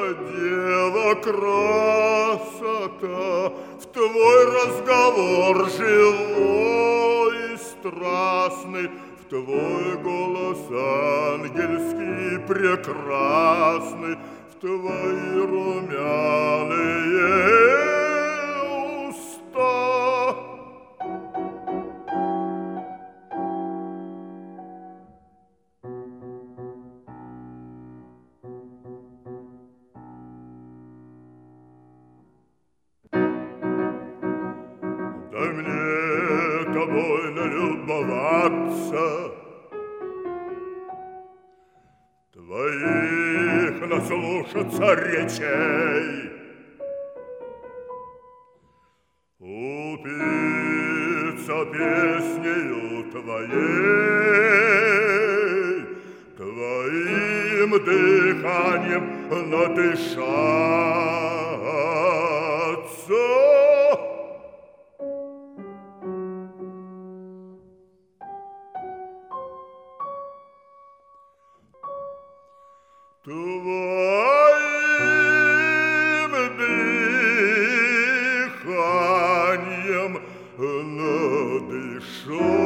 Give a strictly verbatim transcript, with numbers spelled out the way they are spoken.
дева красота, в твой разговор живой и страстный, в твой голос ангельский прекрасный, в твои румяные уста. Дай мне тобой налюбоваться, твоих наслушаться речей, упиться песнею твоей, твоим дыханием надышаться. Твоим дыханием надышаться.